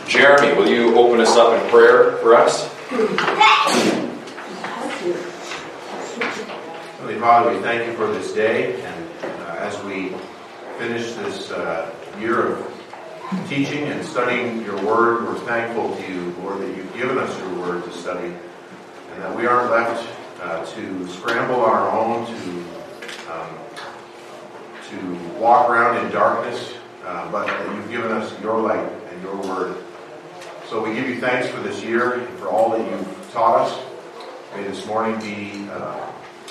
Jeremy, will you open us up in prayer for us? Heavenly Father, we thank you for this day, and as we finish this year of teaching and studying your word, we're thankful to you, Lord, that you've given us your word to study, and that we aren't left to scramble on our own, to walk around in darkness, but that you've given us your light and your word. So we give you thanks for this year and for all that you've taught us. May this morning be a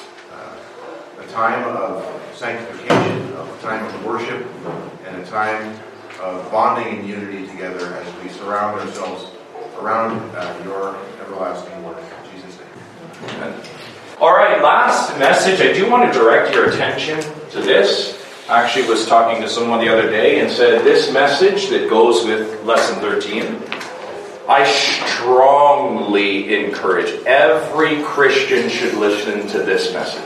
time of sanctification, a time of worship, and a time of bonding and unity together as we surround ourselves around your everlasting word. In Jesus' name. Amen. All right, last message. I do want to direct your attention to this. I actually was talking to someone the other day and said this message that goes with lesson 13, I strongly encourage every Christian should listen to this message.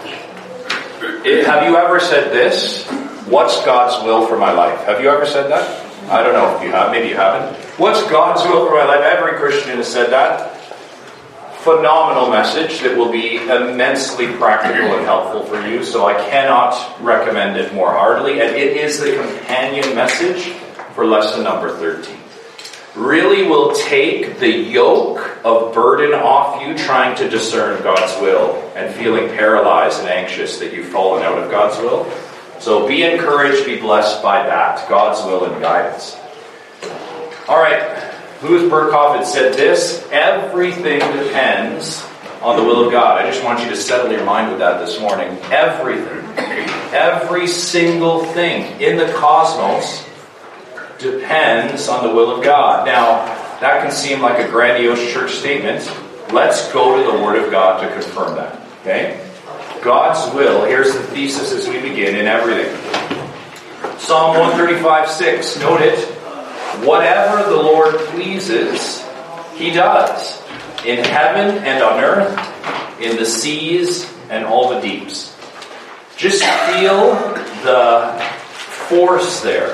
Have you ever said this? What's God's will for my life? Have you ever said that? I don't know if you have. Maybe you haven't. What's God's will for my life? Every Christian has said that. Phenomenal message that will be immensely practical and helpful for you. So I cannot recommend it more heartily. And it is the companion message for lesson number 13. Really will take the yoke of burden off you trying to discern God's will and feeling paralyzed and anxious that you've fallen out of God's will. So be encouraged, be blessed by that, God's will and guidance. All right, Louis Berkhoff had said this, everything depends on the will of God. I just want you to settle your mind with that this morning. Everything, every single thing in the cosmos depends on the will of God. Now, that can seem like a grandiose church statement. Let's go to the Word of God to confirm that. Okay? God's will, here's the thesis as we begin in everything. Psalm 135:6, note it. Whatever the Lord pleases, He does. In heaven and on earth, in the seas and all the deeps. Just feel the force there.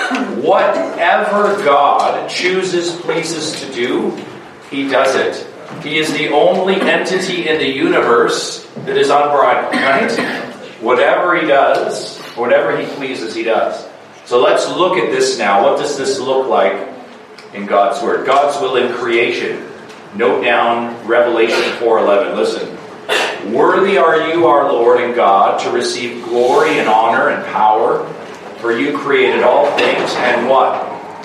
Whatever God chooses, pleases to do, He does it. He is the only entity in the universe that is unbridled, right? Whatever He does, whatever He pleases, He does. So let's look at this now. What does this look like in God's Word? God's will in creation. Note down Revelation 4:11. Listen. Worthy are you, our Lord and God, to receive glory and honor and power, for you created all things, and what?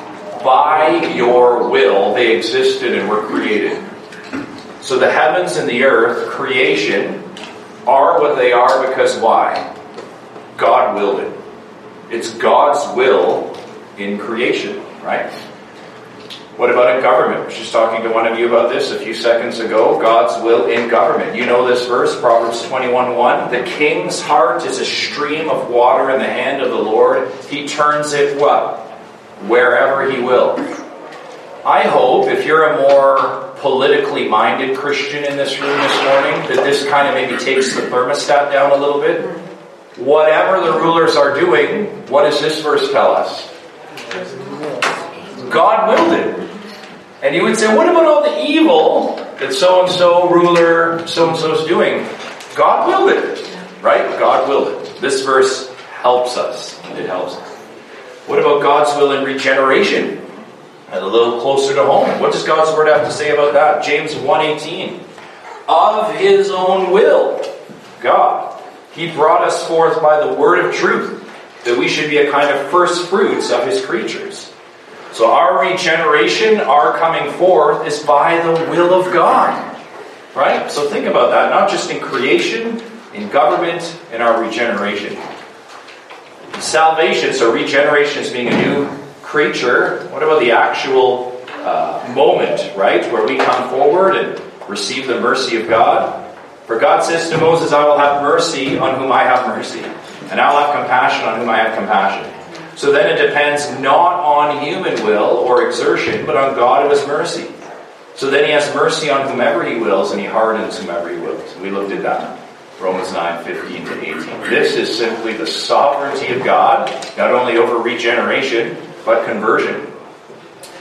By your will they existed and were created. So the heavens and the earth, creation, are what they are because why? God willed it. It's God's will in creation, right? What about in government? I was just talking to one of you about this a few seconds ago. God's will in government. You know this verse, Proverbs 21:1. The king's heart is a stream of water in the hand of the Lord. He turns it what? Wherever He will. I hope if you're a more politically minded Christian in this room this morning, that this kind of maybe takes the thermostat down a little bit. Whatever the rulers are doing, what does this verse tell us? God willed it. And you would say, what about all the evil that so-and-so ruler, so-and-so is doing? God willed it, right? God willed it. This verse helps us. It helps us. What about God's will in regeneration? And a little closer to home. What does God's Word have to say about that? James 1:18. Of His own will, God, He brought us forth by the word of truth, that we should be a kind of first fruits of His creatures. So our regeneration, our coming forth, is by the will of God. Right? So think about that. Not just in creation, in government, in our regeneration. Salvation, so regeneration is being a new creature. What about the actual moment, right? Where we come forward and receive the mercy of God. For God says to Moses, I will have mercy on whom I have mercy. And I will have compassion on whom I have compassion. So then it depends not on human will or exertion, but on God who has mercy. So then He has mercy on whomever He wills, and He hardens whomever He wills. We looked at that. Romans 9:15-18. This is simply the sovereignty of God, not only over regeneration, but conversion.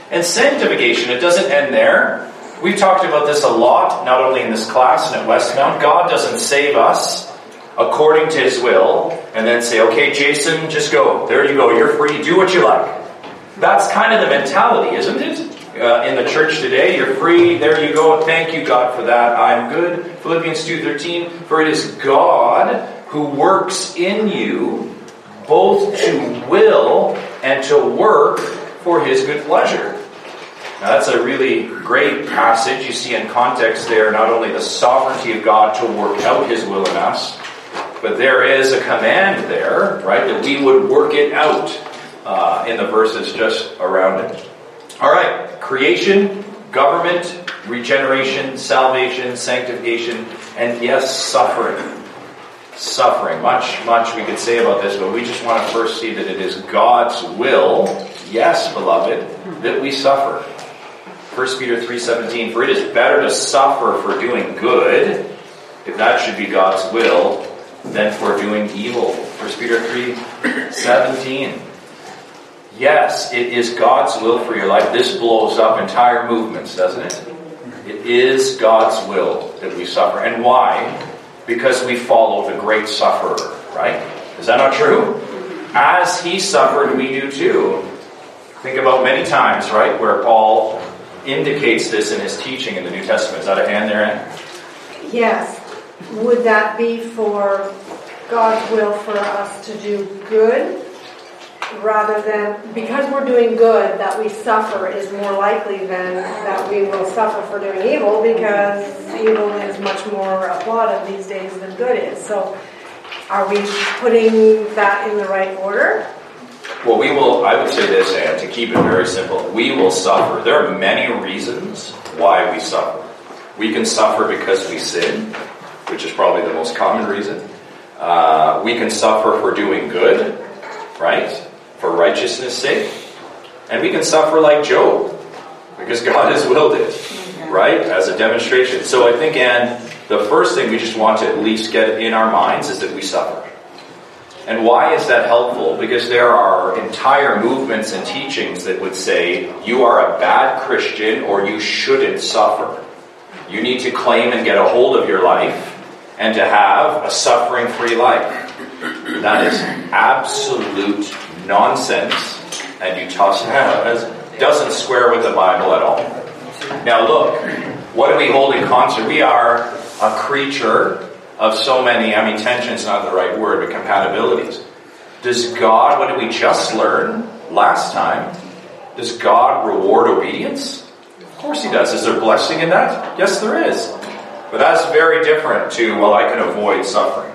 And sanctification, it doesn't end there. We've talked about this a lot, not only in this class and at Westmount. God doesn't save us according to His will and then say, okay, Jason, just go. There you go. You're free. Do what you like. That's kind of the mentality, isn't it? In the church today, you're free. There you go. Thank you, God, for that. I'm good. Philippians 2:13, for it is God who works in you both to will and to work for His good pleasure. Now that's a really great passage. You see in context there not only the sovereignty of God to work out His will in us, but there is a command there, right, that we would work it out in the verses just around it. All right, creation, government, regeneration, salvation, sanctification, and yes, suffering. Suffering. Much we could say about this, but we just want to first see that it is God's will, yes, beloved, that we suffer. 1 Peter 3:17, for it is better to suffer for doing good, if that should be God's will, than for doing evil. 1 Peter 3:17. Yes, it is God's will for your life. This blows up entire movements, doesn't it? It is God's will that we suffer. And why? Because we follow the great sufferer, right? Is that not true? As He suffered, we do too. Think about many times, right, where Paul indicates this in his teaching in the New Testament. Is that a hand there, Anne? Yes. Would that be for God's will for us to do good, rather than, because we're doing good, that we suffer is more likely than that we will suffer for doing evil, because evil is much more applauded these days than good is. So are we putting that in the right order? Well, I would say this, Anne, to keep it very simple. We will suffer. There are many reasons why we suffer. We can suffer because we sin, which is probably the most common reason. We can suffer for doing good, right? For righteousness' sake. And we can suffer like Job, because God has willed it, right? As a demonstration. So I think, Anne, the first thing we just want to at least get in our minds is that we suffer. And why is that helpful? Because there are entire movements and teachings that would say, you are a bad Christian or you shouldn't suffer. You need to claim and get a hold of your life and to have a suffering-free life. That is absolute nonsense, and you toss it out. It doesn't square with the Bible at all. Now look, what do we hold in concert? We are a creature of so many, tension's not the right word, but compatibilities. Does God, what did we just learn last time? Does God reward obedience? Of course He does. Is there blessing in that? Yes, there is. But that's very different to, well, I can avoid suffering.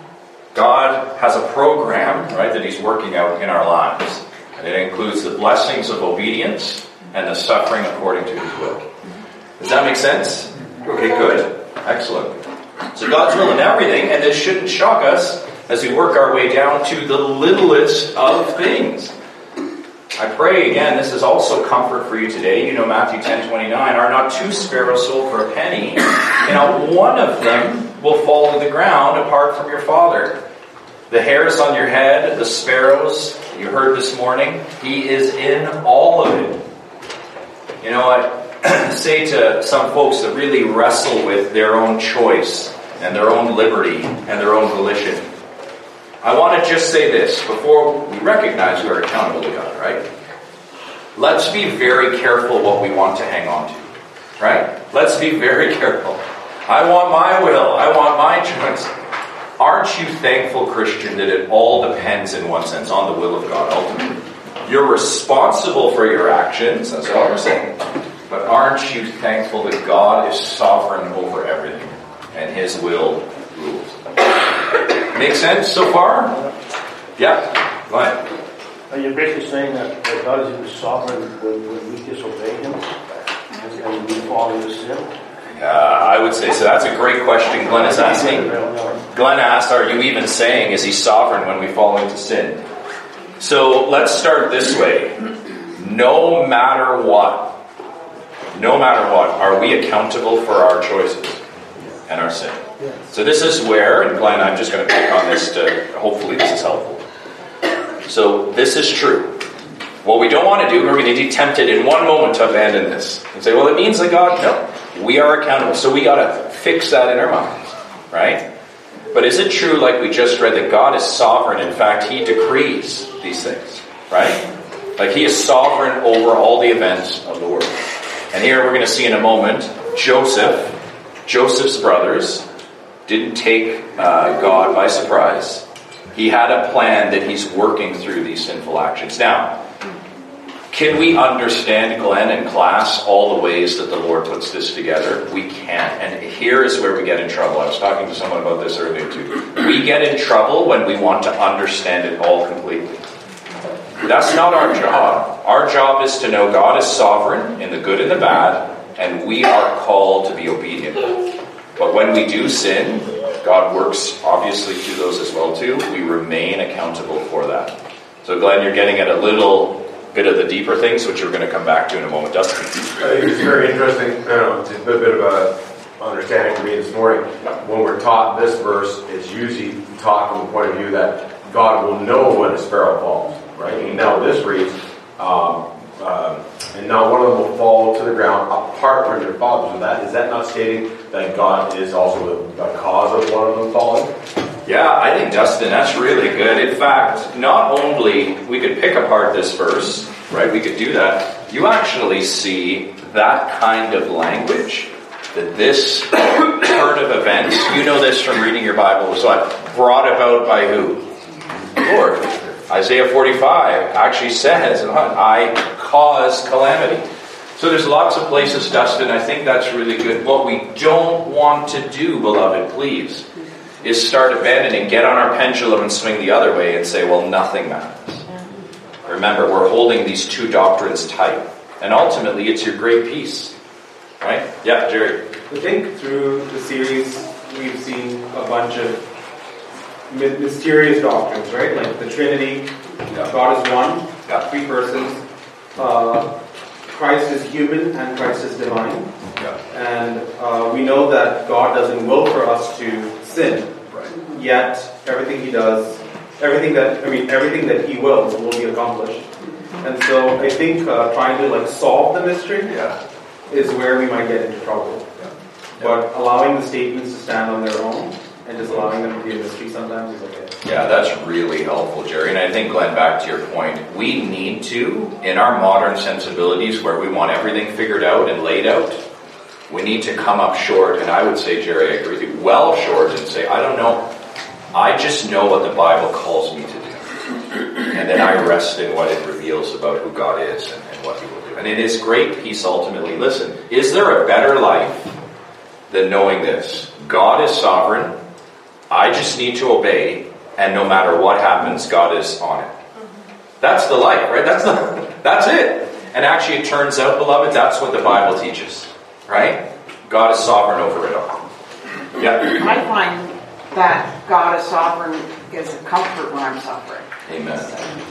God has a program, right, that He's working out in our lives. And it includes the blessings of obedience and the suffering according to His will. Does that make sense? Okay, good. Excellent. So God's will in everything, and this shouldn't shock us as we work our way down to the littlest of things. I pray, again, this is also comfort for you today. You know Matthew 10:29, are not 2 sparrows sold for a penny? And not one of them will fall to the ground apart from your Father. The hairs on your head, the sparrows, you heard this morning, He is in all of it. You know what? Say to some folks that really wrestle with their own choice and their own liberty and their own volition. I want to just say this before we recognize we are accountable to God, right? Let's be very careful what we want to hang on to, right? Let's be very careful. I want my will. I want my choice. Aren't you thankful, Christian, that it all depends in one sense on the will of God ultimately? You're responsible for your actions, that's all we're saying. But aren't you thankful that God is sovereign over everything and His will rules? Make sense so far? Yeah? Go ahead. Are you basically saying that God is sovereign when we disobey Him and we fall into sin? I would say so. That's a great question Glenn is asking. Glenn asked, are you even saying, is He sovereign when we fall into sin? So let's start this way. No matter what, are we accountable for our choices and our sin? So this is where, and Glenn, I'm just going to pick on this to, hopefully this is helpful. So this is true. What we don't want to do, we're going to be tempted in one moment to abandon this. And say, well, it means that God, no, we are accountable. So we got to fix that in our minds, right? But is it true, like we just read, that God is sovereign? In fact, He decrees these things, right? Like He is sovereign over all the events of the world. And here we're going to see in a moment, Joseph's brothers didn't take God by surprise. He had a plan that He's working through these sinful actions. Now, can we understand, Glenn and class, all the ways that the Lord puts this together? We can't. And here is where we get in trouble. I was talking to someone about this earlier too. We get in trouble when we want to understand it all completely. That's not our job. Our job is to know God is sovereign in the good and the bad, and we are called to be obedient. But when we do sin, God works obviously through those as well too. We remain accountable for that. So Glenn, you're getting at a little bit of the deeper things, which we're going to come back to in a moment. Dustin? I think it's very interesting. It's a bit of a understanding for me this morning. When we're taught this verse, it's usually taught from the point of view that God will know when a sparrow falls, right? And now this reads, and not one of them will fall to the ground apart from your father. So is that not stating that God is also the cause of one of them falling? Yeah, I think, Dustin, that's really good. In fact, not only we could pick apart this verse, right? We could do that. You actually see that kind of language, that this turn of events, you know this from reading your Bible, was what? Brought about by who? The Lord. Isaiah 45 actually says, I cause calamity. So there's lots of places, Dustin, I think that's really good. What we don't want to do, beloved, please, is start abandoning, get on our pendulum and swing the other way and say, well, nothing matters. Remember, we're holding these two doctrines tight. And ultimately, it's your great peace. Right? Yeah, Jerry. I think through the series, we've seen a bunch of mysterious doctrines, right? Like the Trinity, God is one, three persons. Christ is human and Christ is divine. And we know that God doesn't will for us to sin. Right. Yet everything He does, everything that He wills will be accomplished. And so I think trying to solve the mystery is where we might get into trouble. But allowing the statements to stand on their own and just allowing them to be a mystery sometimes is okay. Yeah, that's really helpful, Jerry. And I think, Glenn, back to your point, we need to, in our modern sensibilities where we want everything figured out and laid out, we need to come up short, and I would say, Jerry, I agree with you, well short, and say, I don't know. I just know what the Bible calls me to do. And then I rest in what it reveals about who God is and what He will do. And it is great peace ultimately. Listen, is there a better life than knowing this? God is sovereign. I just need to obey, and no matter what happens, God is on it. That's the life, right? That's it. And actually, it turns out, beloved, that's what the Bible teaches, right? God is sovereign over it all. Yeah. I find that God is sovereign is a comfort when I'm suffering. Amen.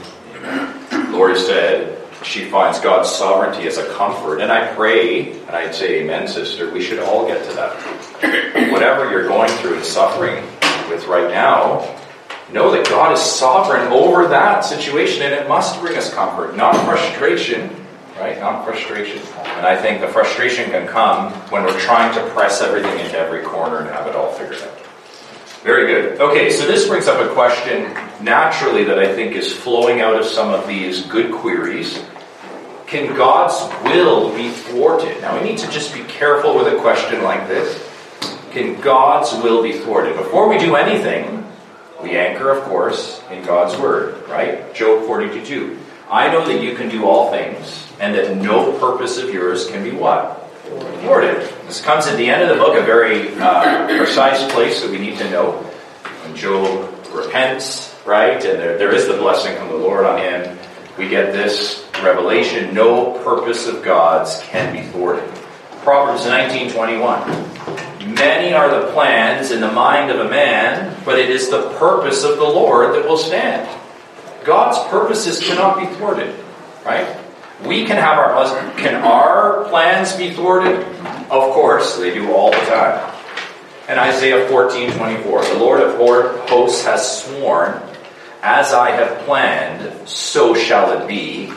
Amen. Lori said she finds God's sovereignty as a comfort. And I pray, and I'd say amen, sister, we should all get to that. Whatever you're going through and suffering with right now, know that God is sovereign over that situation, and it must bring us comfort, not frustration, right? Not frustration. And I think the frustration can come when we're trying to press everything into every corner and have it all figured out. Very good. Okay, so this brings up a question naturally that I think is flowing out of some of these good queries. Can God's will be thwarted? Now we need to just be careful with a question like this. Can God's will be thwarted? Before we do anything, we anchor, of course, in God's word, right? Job 42:2. I know that you can do all things, and that no purpose of yours can be what? Thwarted. This comes at the end of the book, a very precise place that we need to know. When Job repents, right, and there is the blessing from the Lord on him, we get this revelation, no purpose of God's can be thwarted. Proverbs 19:21. Many are the plans in the mind of a man, but it is the purpose of the Lord that will stand. God's purposes cannot be thwarted, right? We can have can our plans be thwarted? Of course, they do all the time. And Isaiah 14:24, the Lord of hosts has sworn, as I have planned, so shall it be,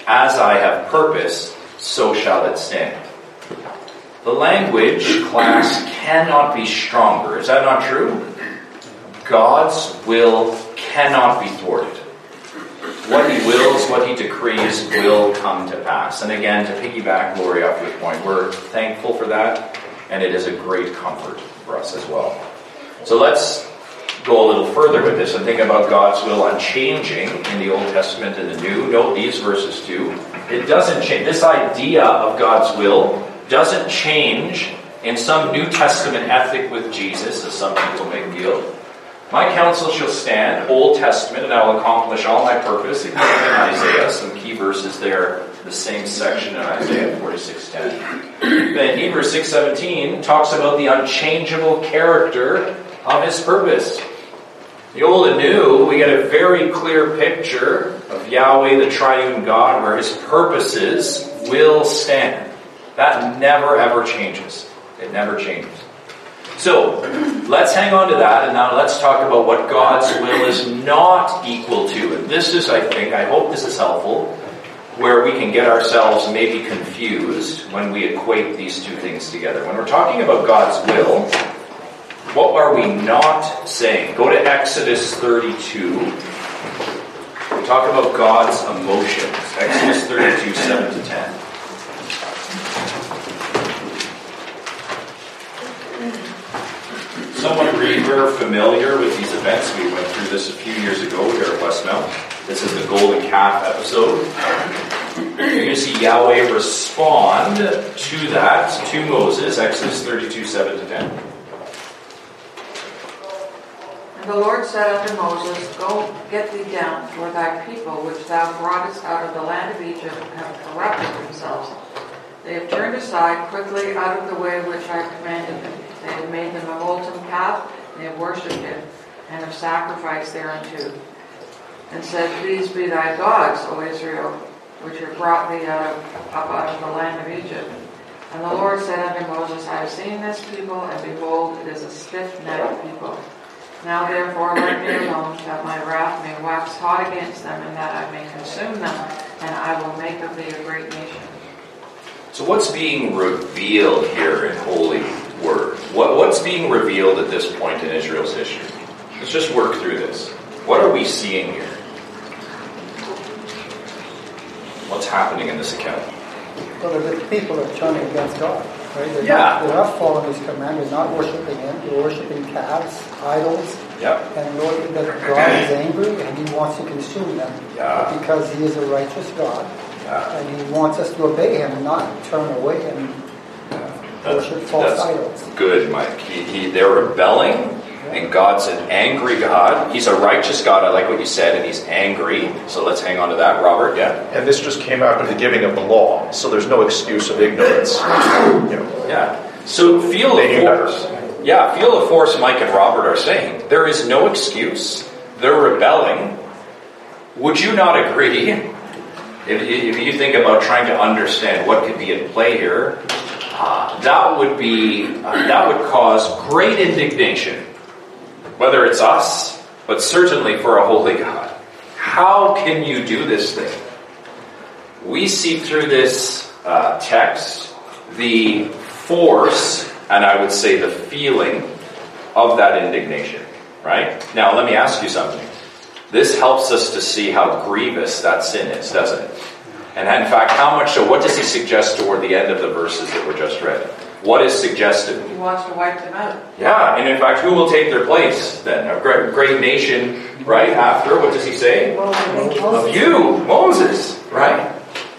as I have purposed, so shall it stand. The language, class, cannot be stronger. Is that not true? God's will cannot be thwarted. What he wills, what he decrees will come to pass. And again, to piggyback Lori off your point, we're thankful for that, and it is a great comfort for us as well. So let's go a little further with this and think about God's will unchanging in the Old Testament and the New. Note these verses too. It doesn't change. This idea of God's will doesn't change in some New Testament ethic with Jesus, as some people may feel. My counsel shall stand, Old Testament, and I will accomplish all my purpose. Again in Isaiah, some key verses there, the same section in Isaiah 46:10. Then Hebrews 6:17 talks about the unchangeable character of his purpose. The Old and New, we get a very clear picture of Yahweh, the triune God, where his purposes will stand. That never ever changes. It never changes. So, let's hang on to that, and now let's talk about what God's will is not equal to. And this is, I hope this is helpful, where we can get ourselves maybe confused when we equate these two things together. When we're talking about God's will, what are we not saying? Go to Exodus 32. We talk about God's emotions. Exodus 32, 7 to 10. Someone read, we're familiar with these events. We went through this a few years ago here at Westmount. This is the golden calf episode. You're going to see Yahweh respond to that, to Moses, Exodus 32, 7 to 10. And the Lord said unto Moses, Go get thee down, for thy people, which thou broughtest out of the land of Egypt, have corrupted themselves. They have turned aside quickly out of the way which I commanded them. They have made them a molten calf, and they have worshipped it, and have sacrificed thereunto. And said, These be thy gods, O Israel, which have brought thee up out of the land of Egypt. And the Lord said unto Moses, I have seen this people, and behold, it is a stiff-necked people. Now therefore let me alone, that my wrath may wax hot against them, and that I may consume them, and I will make of thee a great nation. So what's being revealed here in Holy Word? What's being revealed at this point in Israel's history? Let's just work through this. What are we seeing here? What's happening in this account? Well, the people are turning against God, right? They're not following His command. They're not worshiping Him. They're worshiping calves, idols. Yep. And Lord, that God is angry and He wants to consume them. Yeah. Because He is a righteous God. Yeah. And He wants us to obey Him, not turn away and worship false idols. Good, Mike. They're rebelling. And God's an angry God. He's a righteous God. I like what you said, and He's angry. So let's hang on to that, Robert. Yeah. And this just came after the giving of the law, so there's no excuse of ignorance. Yeah. So feel the force Mike and Robert are saying. There is no excuse. They're rebelling. Would you not agree? If you think about trying to understand what could be at play here, that would cause great indignation. Whether it's us, but certainly for a holy God. How can you do this thing? We see through this text the force, and I would say the feeling of that indignation. Right? Now, let me ask you something. This helps us to see how grievous that sin is, doesn't it? And in fact, how much so? What does he suggest toward the end of the verses that were just read? What is suggested? He wants to wipe them out. Yeah, and in fact, who will take their place then? A great nation, right? After, what does he say? Of you, Moses, right?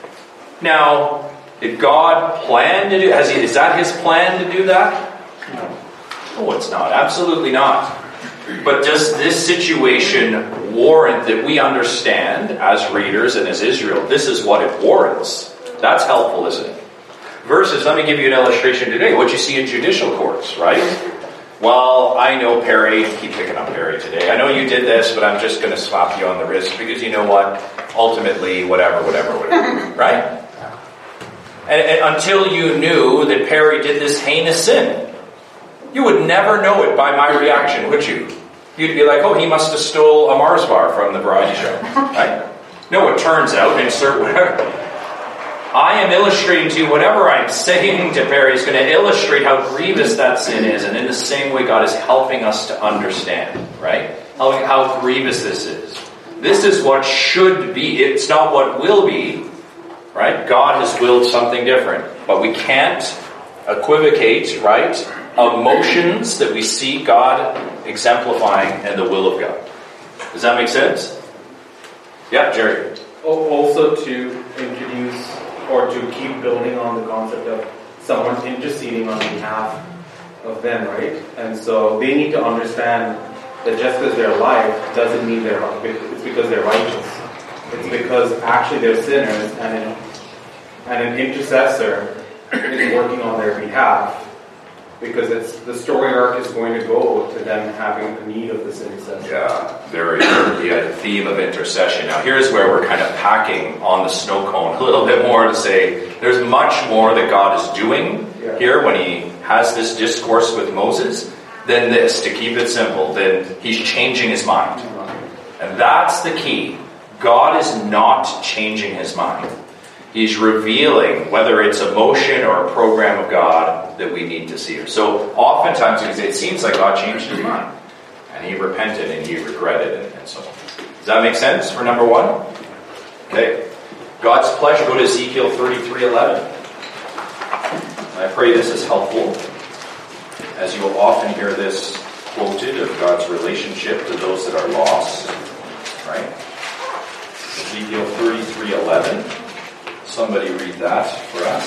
Now, did God plan to do? Is that His plan to do that? No, it's not. Absolutely not. But does this situation warrant that we understand as readers and as Israel, this is what it warrants? That's helpful, isn't it? Versus, let me give you an illustration today. What you see in judicial courts, right? Well, I know Perry, keep picking on Perry today. I know you did this, but I'm just going to slap you on the wrist because you know what? Ultimately, whatever, right? And until you knew that Perry did this heinous sin, you would never know it by my reaction, would you? You'd be like, oh, he must have stole a Mars bar from the variety show, right? No, it turns out, insert whatever. I am illustrating to you whatever I'm saying to Barry is going to illustrate how grievous that sin is. And in the same way, God is helping us to understand, right? How grievous this is. This is what should be. It's not what will be, right? God has willed something different. But we can't equivocate, right? Emotions that we see God exemplifying and the will of God. Does that make sense? Yeah, Jerry. Also to introduce or to keep building on the concept of someone interceding on behalf of them, right? And so they need to understand that just because they're alive doesn't mean it's because they're righteous. It's because actually they're sinners, and an intercessor is working on their behalf, because it's the story arc is going to go to them having a need of this intercessor. Yeah, very good. The theme of intercession. Now here's where we're kind of packing on the snow cone a little bit more to say there's much more that God is doing here when he has this discourse with Moses than this, to keep it simple, then he's changing his mind. And that's the key. God is not changing his mind. He's revealing, whether it's emotion or a program of God, that we need to see. So oftentimes we can say, it seems like God changed his mind. And he repented and he regretted and so on. Does that make sense for number one? Okay. God's pleasure. Go to Ezekiel 33:11. I pray this is helpful, as you will often hear this quoted of God's relationship to those that are lost. Right? Ezekiel 33:11. Somebody read that for us.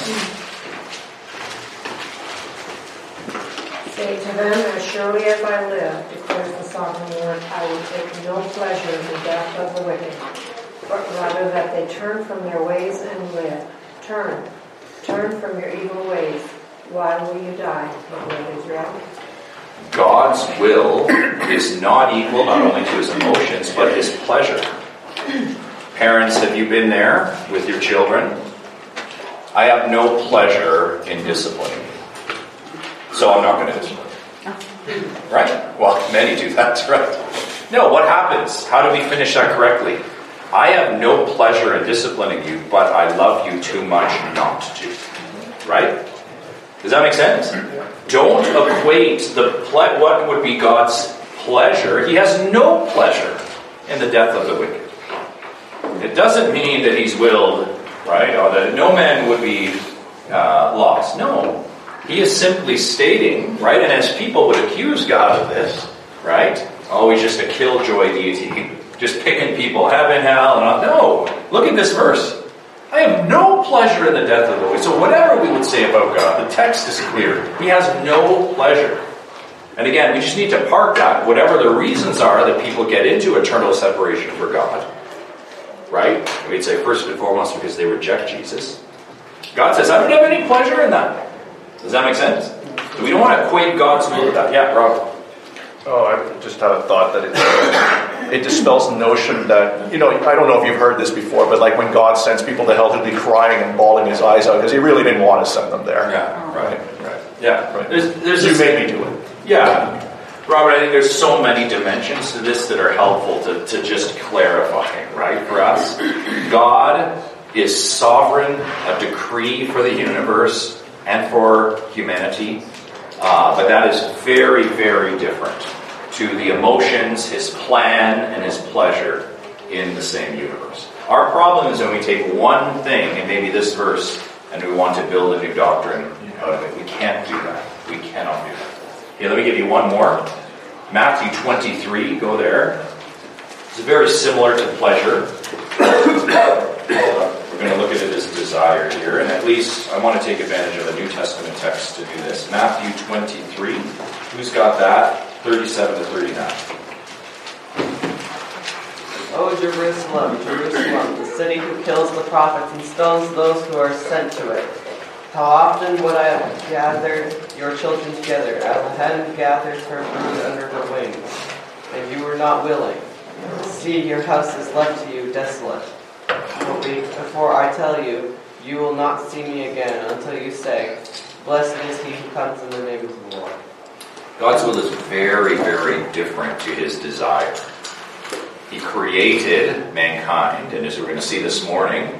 Say to them, as surely as I live, declares the sovereign Lord, I will take no pleasure in the death of the wicked, but rather that they turn from their ways and live. Turn from your evil ways. Why will you die, O Israel? God's will is not equal not only to his emotions, but his pleasure. Parents, have you been there with your children? I have no pleasure in disciplining you, so I'm not going to discipline. Right? Well, many do that, right? No, what happens? How do we finish that correctly? I have no pleasure in disciplining you, but I love you too much not to. Right? Does that make sense? Don't equate what would be God's pleasure. He has no pleasure in the death of the wicked. It doesn't mean that he's willed, right, or that no man would be lost. No. He is simply stating, right, and as people would accuse God of this, right, he's just a killjoy deity, just picking people, heaven, hell, and all. No. Look at this verse. I have no pleasure in the death of the wicked. So whatever we would say about God, the text is clear. He has no pleasure. And again, we just need to park that, whatever the reasons are that people get into eternal separation for God. Right? We'd say first and foremost because they reject Jesus. God says, I don't have any pleasure in that. Does that make sense? So we don't want to equate God's will with that. Yeah, Rob. Oh, I just had a thought that it dispels the notion that, I don't know if you've heard this before, but like when God sends people to hell, he'll be crying and bawling his eyes out because he really didn't want to send them there. Yeah, right. Yeah, right. You made me do it. Yeah. Robert, I think there's so many dimensions to this that are helpful to just clarify, right, for us. God is sovereign, a decree for the universe and for humanity, but that is very, very different to the emotions, his plan, and his pleasure in the same universe. Our problem is when we take one thing, and maybe this verse, and we want to build a new doctrine out of it. We can't do that. We cannot do that. Okay, let me give you one more. Matthew 23, go there. It's very similar to pleasure. We're going to look at it as desire here, and at least I want to take advantage of a New Testament text to do this. Matthew 23, who's got that? 37 to 39. O Jerusalem, Jerusalem, the city who kills the prophets and stones those who are sent to it. How often would I have gathered your children together, as a hen gathers her brood under her wings, and you were not willing. See, your house is left to you desolate. Before I tell you, you will not see me again until you say, blessed is he who comes in the name of the Lord. God's will is very, very different to his desire. He created mankind, and as we're going to see this morning,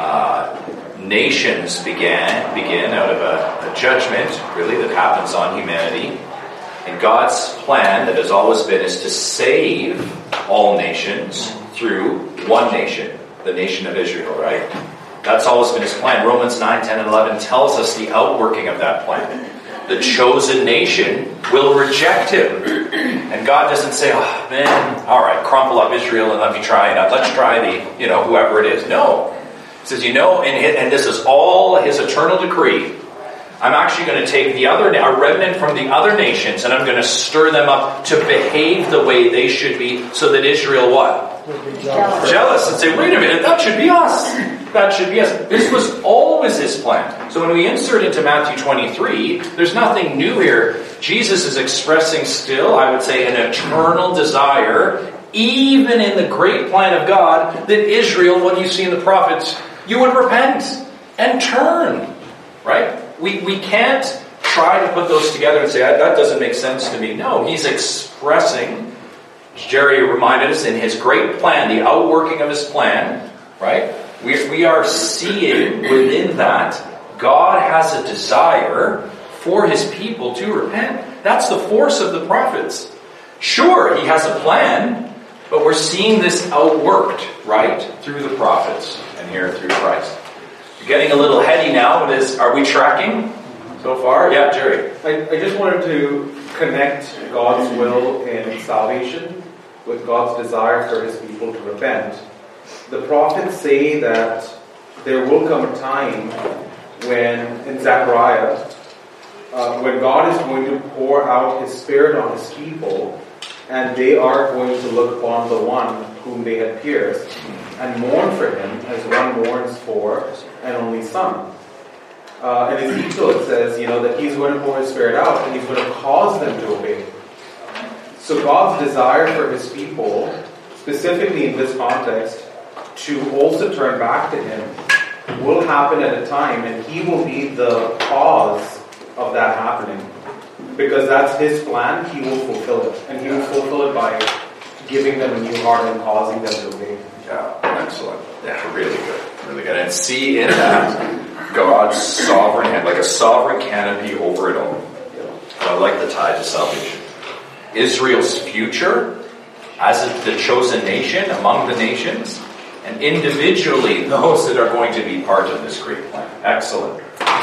nations begin out of a judgment, really, that happens on humanity. And God's plan that has always been is to save all nations through one nation, the nation of Israel, right? That's always been his plan. Romans 9, 10, and 11 tells us the outworking of that plan. The chosen nation will reject him. And God doesn't say, oh man, all right, crumple up Israel and let's try the, whoever it is. No. He says, and this is all his eternal decree. I'm actually going to take a remnant from the other nations, and I'm going to stir them up to behave the way they should be, so that Israel what? Jealous. And say, wait a minute, that should be us. That should be us. This was always his plan. So when we insert into Matthew 23, there's nothing new here. Jesus is expressing still, I would say, an eternal desire, even in the great plan of God, that Israel, what you see in the prophets, you would repent and turn. Right? We can't try to put those together and say, that doesn't make sense to me. No, he's expressing, as Jerry reminded us, in his great plan, the outworking of his plan, right? We are seeing within that, God has a desire for his people to repent. That's the force of the prophets. Sure, he has a plan, but we're seeing this outworked, right, through the prophets and here through Christ. Getting a little heady now, but are we tracking so far? Yeah, Jerry. I just wanted to connect God's will in salvation with God's desire for his people to repent. The prophets say that there will come a time when, in Zechariah, when God is going to pour out his Spirit on his people, and they are going to look upon the one whom they had pierced, and mourn for him as one mourns for an only son. In Ezekiel it says, that he's going to pour his Spirit out, and he's going to cause them to obey. So God's desire for his people, specifically in this context, to also turn back to him, will happen at a time, and he will be the cause of that happening. Because that's his plan, he will fulfill it. And he will fulfill it by giving them a new heart and causing them to obey. Yeah, excellent. Yeah, really good. Really good. And see in that God's sovereign hand, like a sovereign canopy over it all. I like the tie to salvation. Israel's future as the chosen nation among the nations, and individually those that are going to be part of this great plan. Excellent.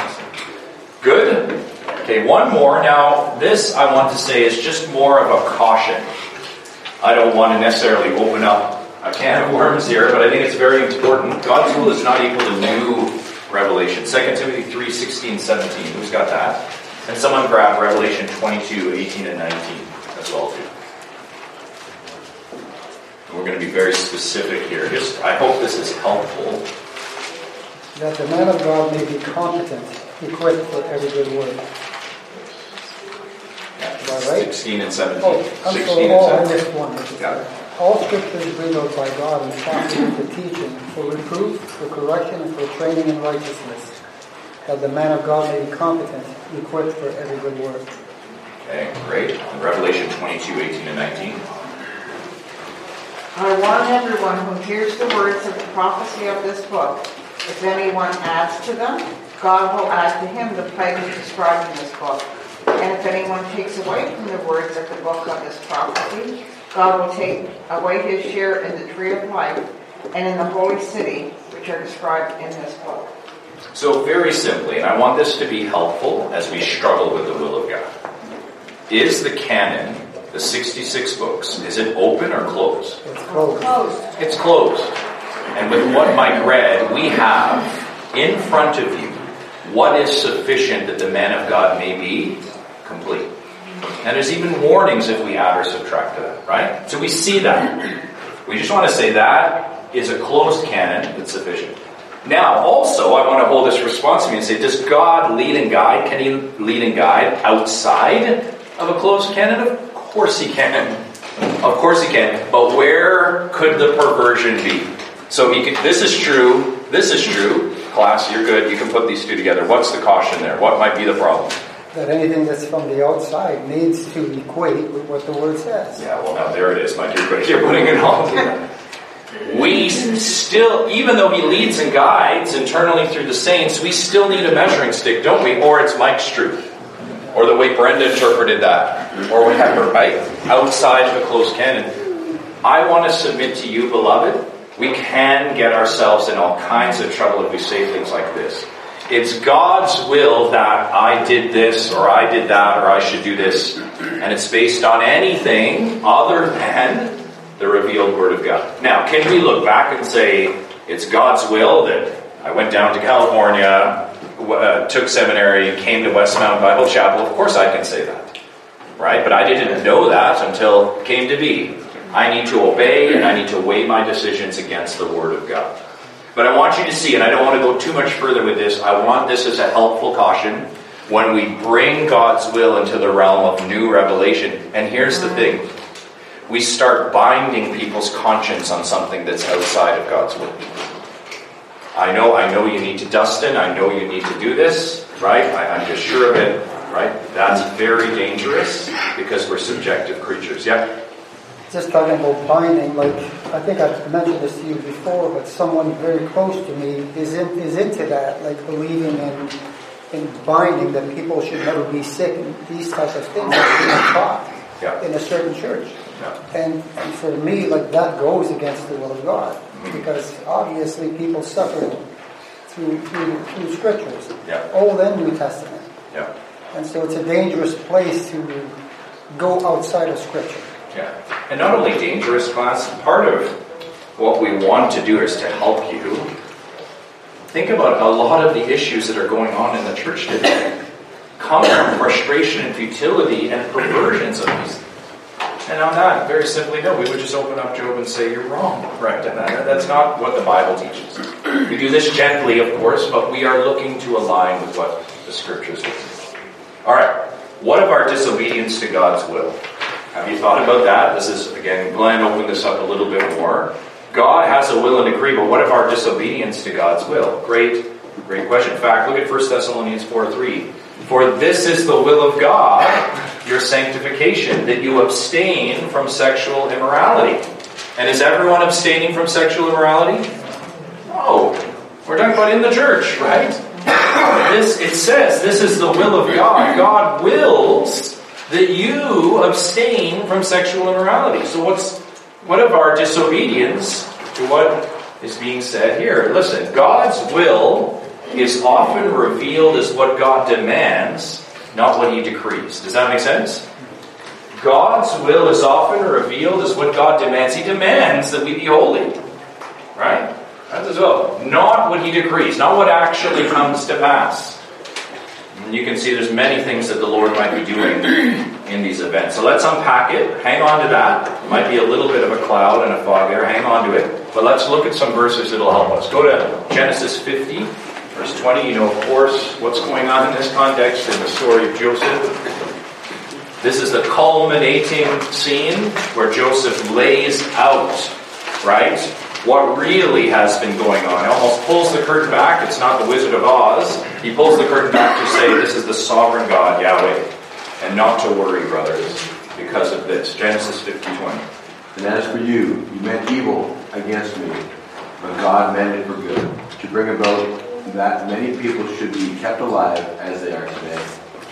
Good. Okay, one more. Now, this I want to say is just more of a caution. I don't want to necessarily open up a can of worms here, but I think it's very important. God's will is not equal to new revelation. 2 Timothy 3, 16, 17. Who's got that? And someone grab Revelation 22, 18, and 19 as well, too. And we're going to be very specific here. I hope this is helpful. That the man of God may be competent, equipped for every good work. Is that right? 16 and 17. Oh, 16 and 17. I missed one. Yeah. All scripture is breathed out by God and profitable for teaching, for reproof, for correction, and for training in righteousness, that the man of God may be competent, equipped for every good work. Okay, great. And Revelation 22, 18 and 19. I want everyone who hears the words of the prophecy of this book, if anyone adds to them, God will add to him the plagues described in this book. And if anyone takes away from the words of the book of this prophecy, God will take away his share in the tree of life and in the holy city, which are described in this book. So very simply, and I want this to be helpful as we struggle with the will of God. Is the canon, the 66 books, is it open or closed? It's closed. It's closed. And with what Mike read, we have in front of you what is sufficient that the man of God may be complete. And there's even warnings if we add or subtract to that, right? So we see that. We just want to say that is a closed canon that's sufficient. Now, also, I want to hold this response to me and say, does God lead and guide? Can he lead and guide outside of a closed canon? Of course he can. Of course he can. But where could the perversion be? So this is true. Class, you're good. You can put these two together. What's the caution there? What might be the problem? that anything that's from the outside needs to equate with what the Word says. Yeah, well, now there it is, my dear buddy. You're putting it all together. We still, even though he leads and guides internally through the saints, we still need a measuring stick, don't we? Or it's Mike's truth. Or the way Brenda interpreted that. Or whatever, right? Outside of a closed canon. I want to submit to you, beloved, we can get ourselves in all kinds of trouble if we say things like this. It's God's will that I did this, or I did that, or I should do this. And it's based on anything other than the revealed Word of God. Now, can we look back and say, it's God's will that I went down to California, took seminary, came to Westmount Bible Chapel? Of course I can say that. Right? But I didn't know that until it came to be. I need to obey, and I need to weigh my decisions against the Word of God. But I want you to see, and I don't want to go too much further with this, I want this as a helpful caution when we bring God's will into the realm of new revelation. And here's the thing. We start binding people's conscience on something that's outside of God's will. I know you need to, Dustin, I know you need to do this, right? I'm just sure of it, right? That's very dangerous because we're subjective creatures. Yeah? Just talking about binding, like, I think I've mentioned this to you before, but someone very close to me is into that, like believing in binding, that people should never be sick, and these types of things are being taught in a certain church. Yeah. And for me, like, that goes against the will of God, because obviously people suffer through scriptures, Old and New Testament. Yeah. And so it's a dangerous place to go outside of Scripture. Yeah. And not only dangerous, class, part of what we want to do is to help you. Think about a lot of the issues that are going on in the church today come from frustration and futility and perversions of these. And on that, very simply, no, we would just open up Job and say, you're wrong, right? And that's not what the Bible teaches. We do this gently, of course, but we are looking to align with what the Scriptures teach. All right, what of our disobedience to God's will? Have you thought about that? This is, again, Glenn opened this up a little bit more. God has a will and decree, but what of our disobedience to God's will? Great question. In fact, look at 1 Thessalonians 4:3. For this is the will of God, your sanctification, that you abstain from sexual immorality. And is everyone abstaining from sexual immorality? No. We're talking about in the church, right? It says this is the will of God. God wills that you abstain from sexual immorality. So what of our disobedience to what is being said here? Listen, God's will is often revealed as what God demands, not what He decrees. Does that make sense? God's will is often revealed as what God demands. He demands that we be holy. Right? That's as well. Not what He decrees, not what actually comes to pass. And you can see there's many things that the Lord might be doing in these events. So let's unpack it. Hang on to that. It might be a little bit of a cloud and a fog there. Hang on to it. But let's look at some verses that will help us. Go to Genesis 50, verse 20. You know, of course, what's going on in this context in the story of Joseph. This is the culminating scene where Joseph lays out, right, what really has been going on. He almost pulls the curtain back. It's not the Wizard of Oz. He pulls the curtain back to say this is the sovereign God, Yahweh. And not to worry, brothers, because of this. Genesis 50:20. And as for you, you meant evil against me, but God meant it for good, to bring about that many people should be kept alive as they are today.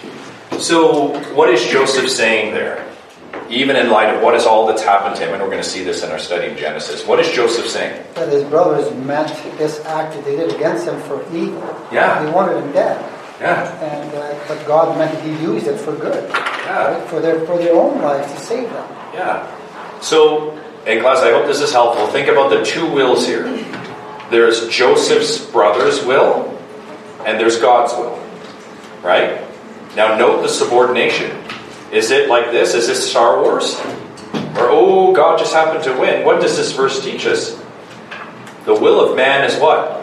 So, what is Joseph saying there? Even in light of what is all that's happened to him, and we're going to see this in our study of Genesis. What is Joseph saying? That his brothers meant this act that they did against him for evil. Yeah. They wanted him dead. Yeah. And but God meant He used it for good. Yeah. Right? For their own lives, to save them. Yeah. So, hey class, I hope this is helpful. Think about the two wills here. There's Joseph's brother's will, and there's God's will. Right? Now note the subordination. Is it like this? Is this Star Wars? Or, oh, God just happened to win. What does this verse teach us? The will of man is what?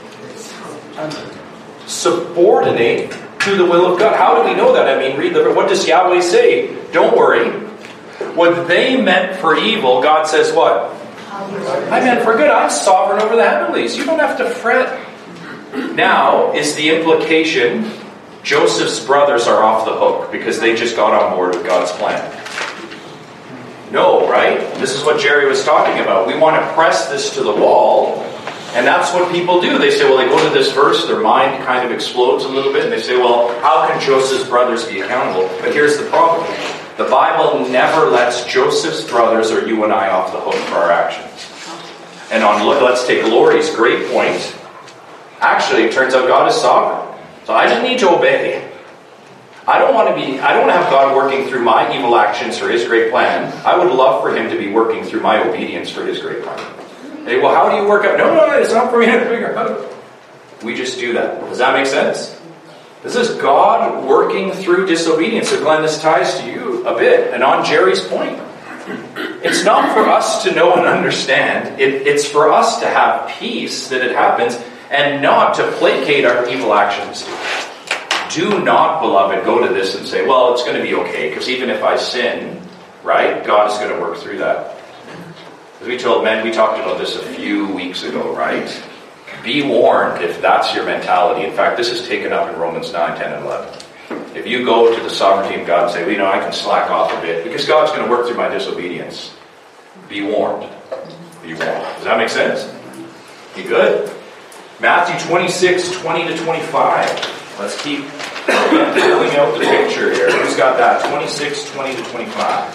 Subordinate to the will of God. How do we know that? I mean, what does Yahweh say? Don't worry. What they meant for evil, God says what? I meant for good. I'm sovereign over the heavenlies. You don't have to fret. Now is the implication Joseph's brothers are off the hook because they just got on board with God's plan. No, right? This is what Jerry was talking about. We want to press this to the wall, and that's what people do. They say, well, they go to this verse, their mind kind of explodes a little bit, and they say, well, how can Joseph's brothers be accountable? But here's the problem. The Bible never lets Joseph's brothers or you and I off the hook for our actions. And let's take Lori's great point. Actually, it turns out God is sovereign. So I just need to obey. I don't want to have God working through my evil actions for His great plan. I would love for Him to be working through my obedience for His great plan. Hey, well, how do you work out? No, it's not for me to figure out. We just do that. Does that make sense? This is God working through disobedience. So Glenn, this ties to you a bit, and on Jerry's point. It's not for us to know and understand. It's for us to have peace that it happens, and not to placate our evil actions. Do not, beloved, go to this and say, well, it's going to be okay, because even if I sin, right, God is going to work through that. As we told men, we talked about this a few weeks ago, right? Be warned if that's your mentality. In fact, this is taken up in Romans 9, 10, and 11. If you go to the sovereignty of God and say, well, I can slack off a bit, because God's going to work through my disobedience. Be warned. Be warned. Does that make sense? You good? Matthew 26, 20 to 25. Let's keep filling out the picture here. Who's got that? 26, 20 to 25.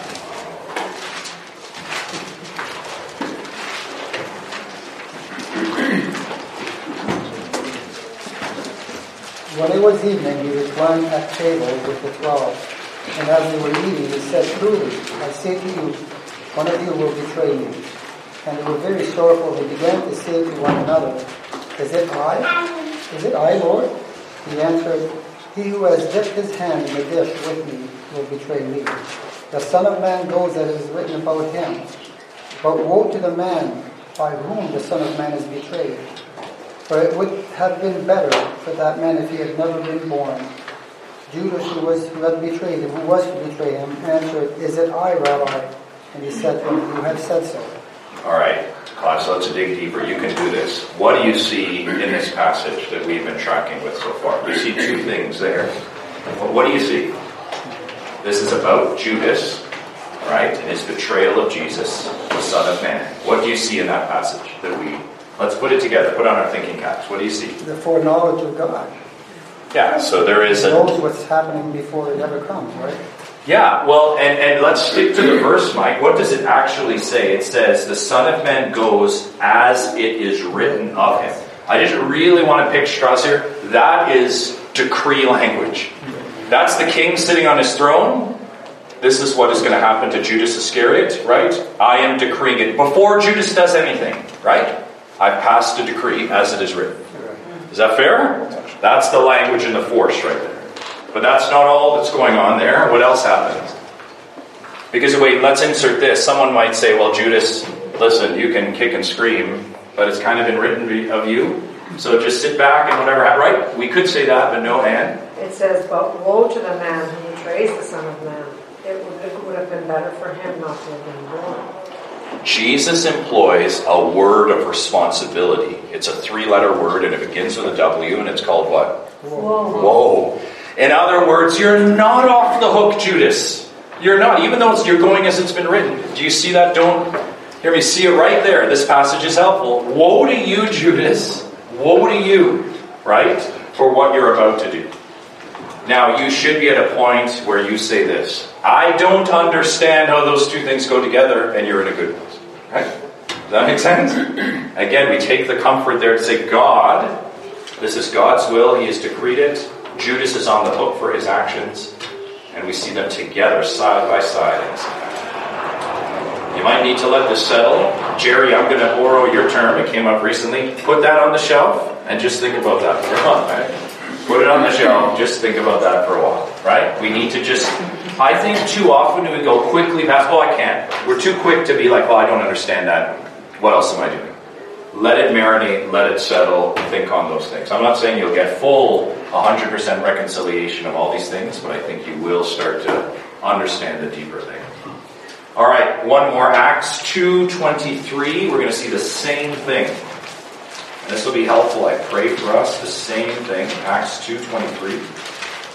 When it was evening, he reclined at table with the 12. And as they were eating, he said, truly, I say to you, one of you will betray me. And they were very sorrowful. They began to say to one another, Is it I? Is it I, Lord? He answered, He who has dipped his hand in the dish with me will betray me. The Son of Man goes as is written about him. But woe to the man by whom the Son of Man is betrayed. For it would have been better for that man if he had never been born. Judas, who had betrayed him, who was to betray him, answered, Is it I, Rabbi? And he said to him, You have said so. All right, class, let's dig deeper. You can do this. What do you see in this passage that we've been tracking with so far? You see two things there. What do you see? This is about Judas, right, and his betrayal of Jesus, the Son of Man. What do you see in that passage that we... Let's put it together. Put on our thinking caps. What do you see? The foreknowledge of God. Yeah, so there is He knows what's happening before it ever comes, right? Yeah, well, and let's stick to the verse, Mike. What does it actually say? It says, the Son of Man goes as it is written of him. I just really want to pick straws here. That is decree language. That's the king sitting on his throne. This is what is going to happen to Judas Iscariot, right? I am decreeing it. Before Judas does anything, right? I've passed a decree as it is written. Is that fair? That's the language and the force right there. But that's not all that's going on there. What else happens? Because, wait, let's insert this. Someone might say, well, Judas, listen, you can kick and scream, but it's kind of been written of you. So just sit back and whatever happens. Right? We could say that, but no, and? It says, but woe to the man who betrays the Son of Man. It would have been better for him not to have been born. Jesus employs a word of responsibility. It's a 3-letter word, and it begins with a W, and it's called what? Whoa. Whoa. In other words, you're not off the hook, Judas. You're not, even though you're going as it's been written. Do you see that? Don't hear me. See it right there. This passage is helpful. Woe to you, Judas. Woe to you, right, for what you're about to do. Now, you should be at a point where you say this. I don't understand how those two things go together, and you're in a good place. Right? Does that make sense? Again, we take the comfort there to say, God, this is God's will. He has decreed it. Judas is on the hook for his actions, and we see them together, side by side. You might need to let this settle. Jerry, I'm going to borrow your term. It came up recently. Put that on the shelf, and just think about that for a while, right? Put it on the shelf. Just think about that for a while, right? We need to just... I think too often we go quickly past, I can't. We're too quick to be like, I don't understand that. What else am I doing? Let it marinate, let it settle, think on those things. I'm not saying you'll get full 100% reconciliation of all these things, but I think you will start to understand the deeper thing. All right, one more. Acts 2:23. We're going to see the same thing. And this will be helpful, I pray, for us. The same thing. Acts 2:23.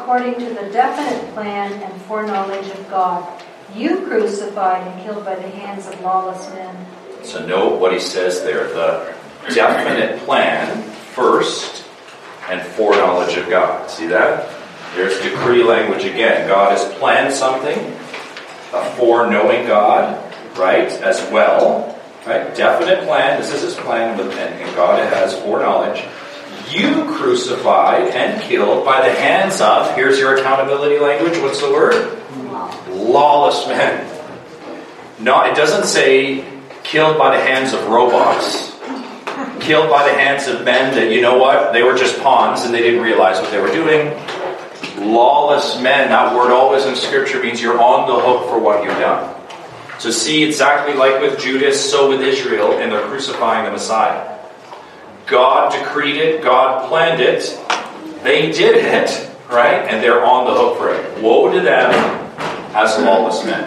according to the definite plan and foreknowledge of God. You crucified and killed by the hands of lawless men. So note what he says there. The definite plan first and foreknowledge of God. See that? There's decree language again. God has planned something. A foreknowing God, right, as well. Right? Definite plan. This is his plan, and God has foreknowledge. You crucified and killed by the hands of, here's your accountability language, what's the word? Lawless men. No, it doesn't say killed by the hands of robots. Killed by the hands of men that, you know what, they were just pawns and they didn't realize what they were doing. Lawless men, that word always in Scripture means you're on the hook for what you've done. So see, exactly like with Judas, so with Israel, and they're crucifying the Messiah. God decreed it, God planned it, they did it, right? And they're on the hook for it. Woe to them as lawless men.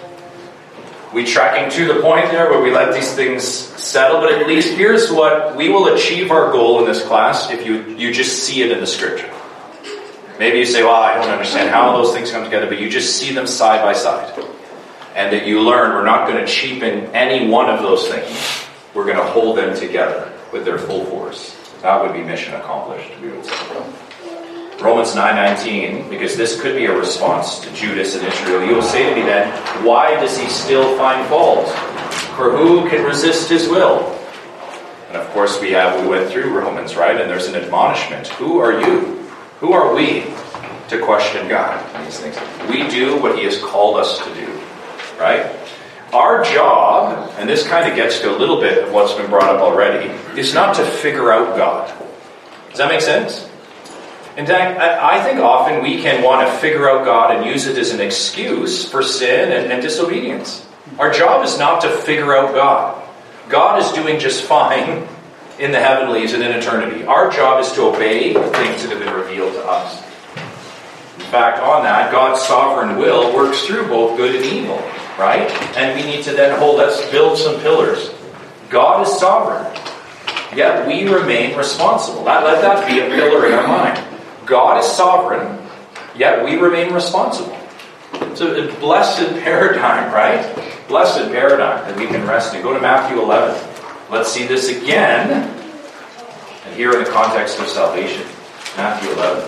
We tracking to the point there where we let these things settle, but at least here's what we will achieve our goal in this class if you just see it in the Scripture. Maybe you say, well, I don't understand how those things come together, but you just see them side by side. And that you learn we're not going to cheapen any one of those things. We're going to hold them together with their full force. That would be mission accomplished, we would say. Romans 9:19, because this could be a response to Judas and Israel. You will say to me then, why does he still find fault? For who can resist his will? And of course we went through Romans, right? And there's an admonishment. Who are you? Who are we to question God in these things? We do what he has called us to do, right? Our job, and this kind of gets to a little bit of what's been brought up already, is not to figure out God. Does that make sense? In fact, I think often we can want to figure out God and use it as an excuse for sin and disobedience. Our job is not to figure out God. God is doing just fine in the heavenlies and in eternity. Our job is to obey the things that have been revealed to us. In fact, on that, God's sovereign will works through both good and evil, right? And we need to then let's build some pillars. God is sovereign, yet we remain responsible. Let that be a pillar in our mind. God is sovereign, yet we remain responsible. It's a blessed paradigm, right? Blessed paradigm that we can rest in. Go to Matthew 11. Let's see this again, and here in the context of salvation. Matthew 11.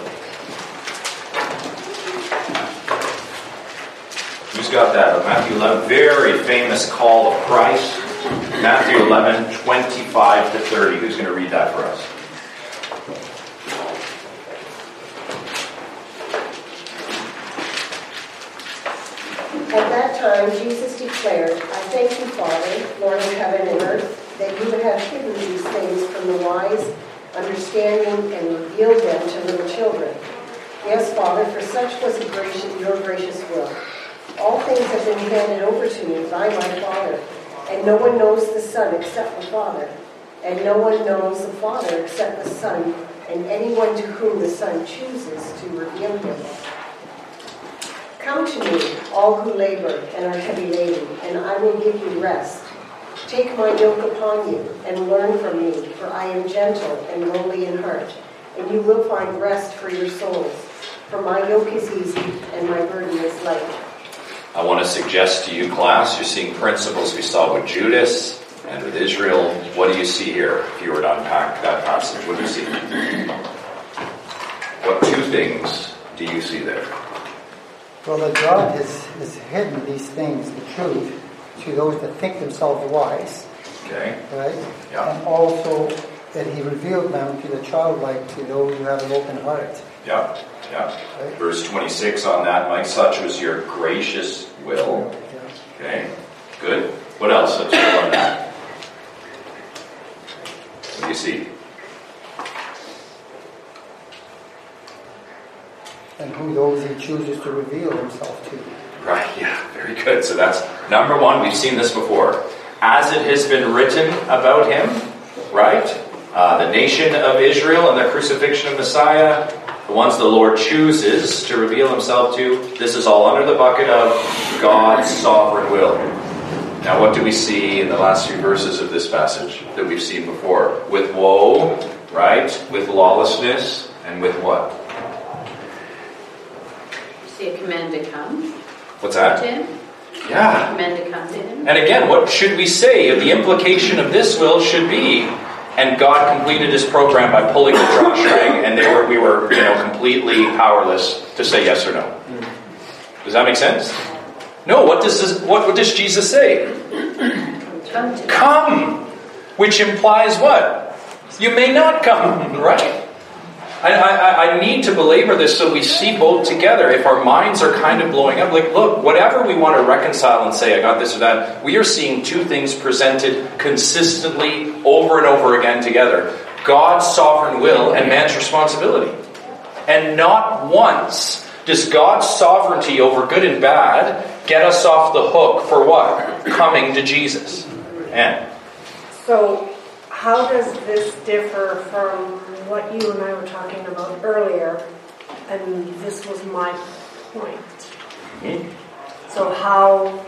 Who's got that? Matthew 11, very famous call of Christ. Matthew 11, 25 to 30. Who's going to read that for us? At that time, Jesus declared, I thank you, Father, Lord of heaven and earth, that you have hidden these things from the wise, understanding, and revealed them to little children. Yes, Father, for such was your gracious will. All things have been handed over to me by my Father, and no one knows the Son except the Father, and no one knows the Father except the Son, and anyone to whom the Son chooses to reveal him. Come to me, all who labor and are heavy laden, and I will give you rest. Take my yoke upon you and learn from me, for I am gentle and lowly in heart, and you will find rest for your souls. For my yoke is easy and my burden is light. I want to suggest to you, class, you're seeing principles we saw with Judas and with Israel. What do you see here if you were to unpack that passage? What do you see? What two things do you see there? Well, that God has hidden these things, the truth, to those that think themselves wise. Okay. Right? Yeah. And also that he revealed them to the childlike, to those who have an open heart. Yeah. Yeah. Right? Verse 26 on that, Mike, such was your gracious will. Yeah. Okay. Good. What else? Let's go on that. What do you see? And who those he chooses to reveal himself to. Right, yeah, very good. So that's number one. We've seen this before. As it has been written about him, right? The nation of Israel and the crucifixion of Messiah, the ones the Lord chooses to reveal himself to, this is all under the bucket of God's sovereign will. Now, what do we see in the last few verses of this passage that we've seen before? With woe, right? With lawlessness, and with what? See a command to come What's that? to him? Yeah. A command to come to him? And again, what should we say? The implication of this will should be, and God completed his program by pulling the drawstring, and we were completely powerless to say yes or no. Does that make sense? No. What does Jesus say? Come to him. Come, which implies what? You may not come, right? I need to belabor this so we see both together. If our minds are kind of blowing up, like, look, whatever we want to reconcile and say, I got this or that, we are seeing two things presented consistently over and over again together. God's sovereign will and man's responsibility. And not once does God's sovereignty over good and bad get us off the hook for what? Coming to Jesus. And So, how does this differ from what you and I were talking about earlier? And this was my point. So how...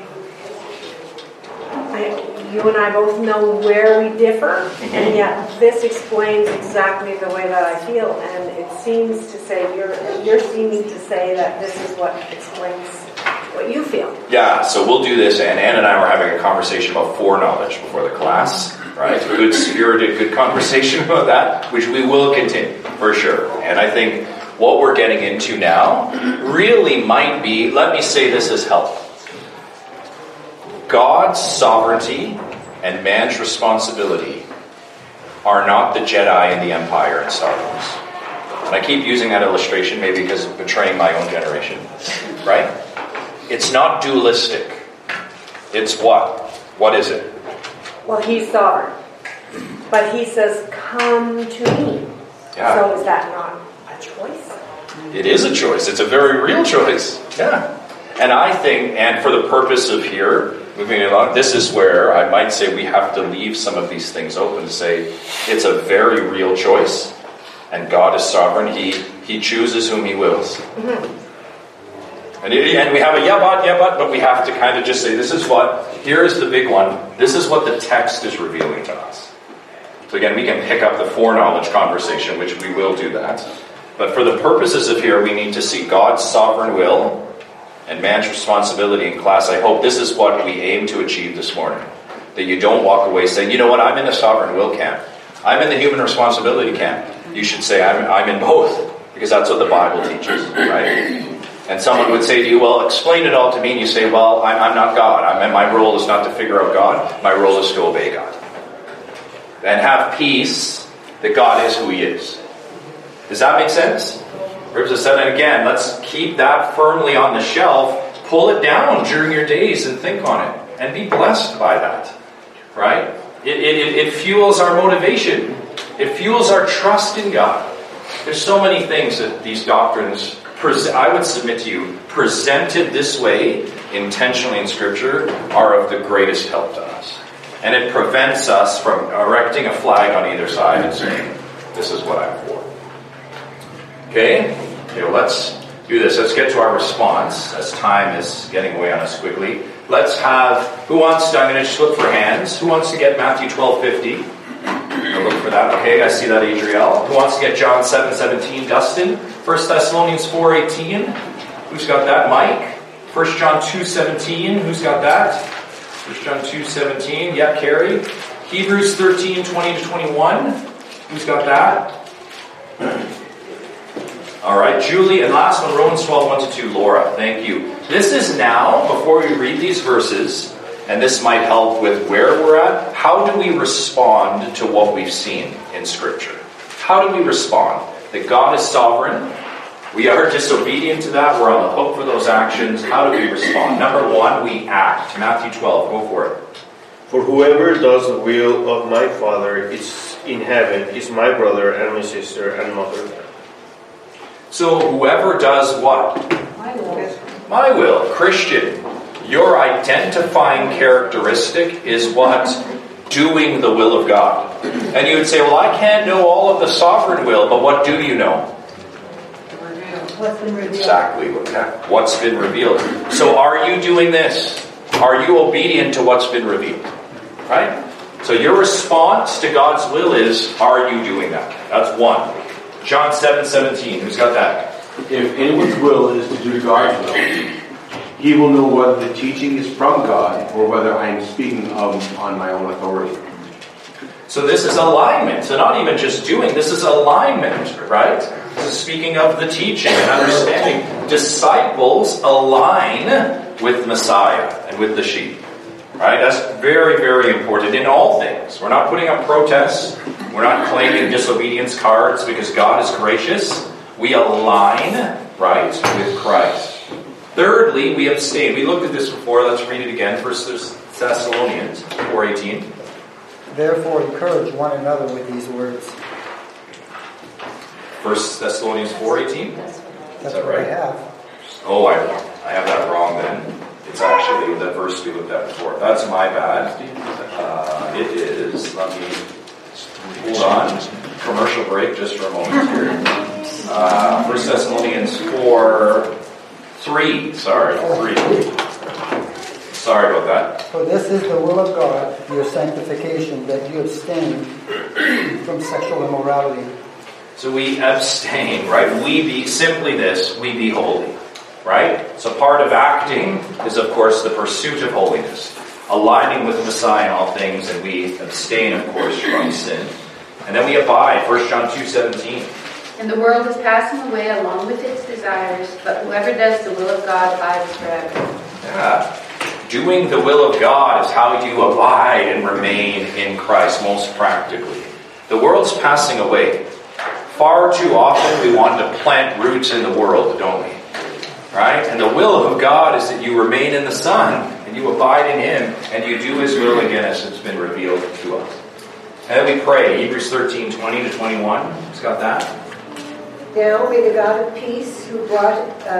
you and I both know where we differ, and yet this explains exactly the way that I feel. And it seems to say, you're seeming to say that this is what explains what you feel. yeah, so we'll do this, and Ann and I were having a conversation about foreknowledge before the class, right? Good spirited, good conversation about that, which we will continue, for sure. And I think what we're getting into now really might be, let me say this as help. God's sovereignty and man's responsibility are not the Jedi and the Empire in Star Wars. And I keep using that illustration maybe because of betraying my own generation, right? It's not dualistic. It's what? What is it? Well, he's sovereign. But he says, come to me. Yeah. So is that not a choice? It is a choice. It's a very real choice. Yeah. And I think, and for the purpose of here, moving along, this is where I might say we have to leave some of these things open to say it's a very real choice. And God is sovereign. He chooses whom he wills. Mm-hmm. And we have a but we have to kind of just say, this is what, here is the big one. This is what the text is revealing to us. So again, we can pick up the foreknowledge conversation, which we will do that. But for the purposes of here, we need to see God's sovereign will and man's responsibility in class. I hope this is what we aim to achieve this morning. That you don't walk away saying, you know what, I'm in the sovereign will camp. I'm in the human responsibility camp. You should say, I'm in both. Because that's what the Bible teaches, right? And someone would say to you, well, explain it all to me. And you say, well, I'm not God. My role is not to figure out God. My role is to obey God. And have peace that God is who he is. Does that make sense? And again, let's keep that firmly on the shelf. Pull it down during your days and think on it. And be blessed by that. Right? It fuels our motivation. It fuels our trust in God. There's so many things that these doctrines, I would submit to you, presented this way, intentionally in Scripture, are of the greatest help to us. And it prevents us from erecting a flag on either side and saying, this is what I'm for. Okay, well, let's do this. Let's get to our response, as time is getting away on us quickly. Let's have, I'm going to just look for hands. Who wants to get Matthew 12:50? I'll look for that. Okay, I see that, Adriel. Who wants to get John 7:17? Dustin. 1 Thessalonians 4:18. Who's got that? Mike. 1 John 2:17. Who's got that? 1 John 2:17. Yeah, Carrie. Hebrews 13:20-21. Who's got that? All right, Julie. And last one, Romans 12:1-2. Laura, thank you. This is now, before we read these verses, and this might help with where we're at, how do we respond to what we've seen in Scripture? How do we respond? That God is sovereign. We are disobedient to that. We're on the hook for those actions. How do we respond? Number one, we act. Matthew 12, go for it. For whoever does the will of my Father is in heaven is my brother and my sister and mother. So whoever does what? My will. My will. Christian, your identifying characteristic is what? Doing the will of God. And you would say, well, I can't know all of the sovereign will, but what do you know? What's been revealed. Exactly. What's been revealed. So are you doing this? Are you obedient to what's been revealed? Right? So your response to God's will is, are you doing that? That's one. John 7:17. Who's got that? If anyone's will is to do God's will, he will know whether the teaching is from God or whether I am speaking on my own authority. So this is alignment. So not even just doing, this is alignment, right? This is speaking of the teaching and understanding. Disciples align with Messiah and with the sheep. Right? That's very, very important in all things. We're not putting up protests. We're not claiming disobedience cards because God is gracious. We align, right, with Christ. Thirdly, we abstain. We looked at this before. Let's read it again. 1 Thessalonians 4:18. Therefore, encourage one another with these words. 1 Thessalonians 4:18? That's what I have. Oh, I have that wrong then. It's actually the verse we looked at before. That's my bad. It is, let me hold on. Commercial break just for a moment here. 1 Thessalonians 4:3. Sorry, 3. Sorry about that. For this is the will of God, your sanctification, that you abstain from sexual immorality. So we abstain, right? We be holy, right? So part of acting is, of course, the pursuit of holiness, aligning with Messiah in all things, and we abstain, of course, from sin. And then we abide, 1 John 2:17. And the world is passing away along with its desires, but whoever does the will of God abides forever. Yeah. Doing the will of God is how you abide and remain in Christ most practically. The world's passing away. Far too often we want to plant roots in the world, don't we? Right? And the will of God is that you remain in the Son and you abide in Him and you do His will again as it's been revealed to us. And then we pray, Hebrews 13:20-21. Who's got that? Now may the God of peace, who brought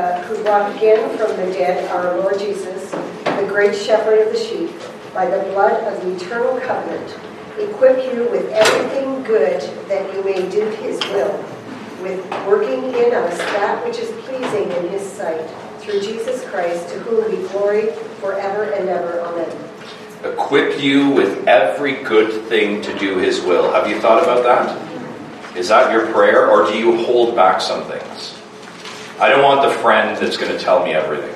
again from the dead our Lord Jesus, the great shepherd of the sheep, by the blood of the eternal covenant, equip you with everything good that you may do His will, with working in us that which is pleasing in His sight, through Jesus Christ, to whom be glory forever and ever. Amen. Equip you with every good thing to do His will. Have you thought about that? Is that your prayer, or do you hold back some things? I don't want the friend that's going to tell me everything.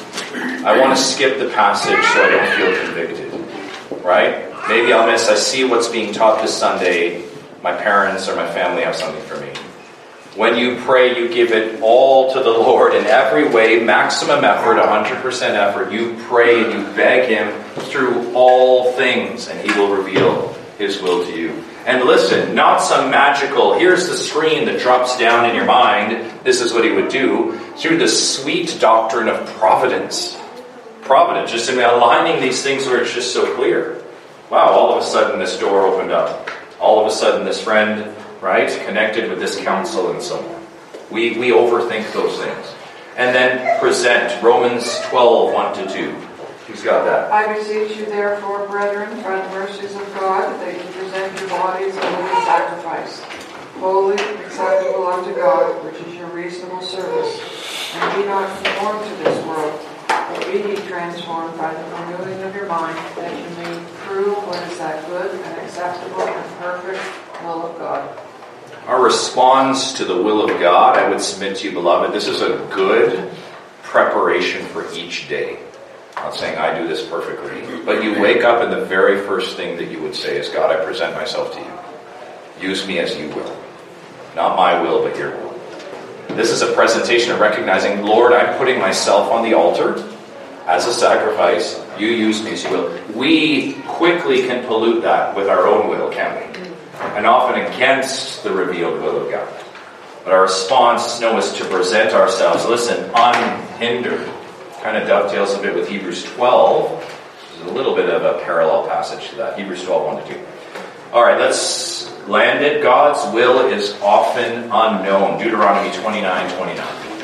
I want to skip the passage so I don't feel convicted. Right? Maybe I see what's being taught this Sunday. My parents or my family have something for me. When you pray, you give it all to the Lord in every way, maximum effort, 100% effort. You pray and you beg Him through all things, and He will reveal His will to you. And listen, not some magical, here's the screen that drops down in your mind, this is what He would do, through the sweet doctrine of providence. Providence, just in aligning these things where it's just so clear. Wow, all of a sudden this door opened up. All of a sudden this friend, right, connected with this counsel and so on. We overthink those things. And then present, Romans 12:1-2. Who's got that? I beseech you, therefore, brethren, by the mercies of God, that you present your bodies a living sacrifice, holy, acceptable unto God, which is your reasonable service. And be not conformed to this world, but be ye transformed by the renewing of your mind, that you may prove what is that good and acceptable and perfect will of God. Our response to the will of God, I would submit to you, beloved, this is a good preparation for each day. I'm not saying I do this perfectly, but you wake up and the very first thing that you would say is, God, I present myself to you. Use me as you will. Not my will, but your will. This is a presentation of recognizing, Lord, I'm putting myself on the altar as a sacrifice. You use me as you will. We quickly can pollute that with our own will, can't we? And often against the revealed will of God. But our response, is to present ourselves, listen, unhindered. Kind of dovetails a bit with Hebrews 12. There's a little bit of a parallel passage to that. Hebrews 12:1-2. All right, let's land it. God's will is often unknown. Deuteronomy 29:29.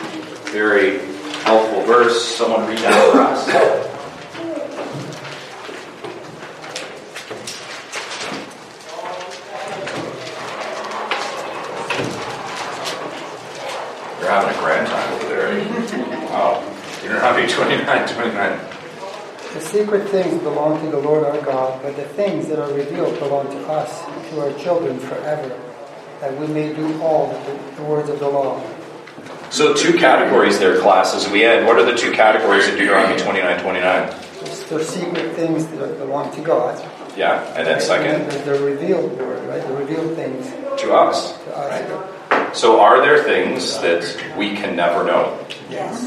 Very helpful verse. Someone read that for us. You're having a grand time over there. Wow. Deuteronomy 29:29. The secret things belong to the Lord our God, but the things that are revealed belong to us, to our children forever, that we may do all the words of the law. So 2 categories there, class, as we end. What are the 2 categories of Deuteronomy 29:29? They're secret things that belong to God. Yeah, and then second? There's the revealed word, right? The revealed things. To us. Right. So are there things that we can never know? Yes.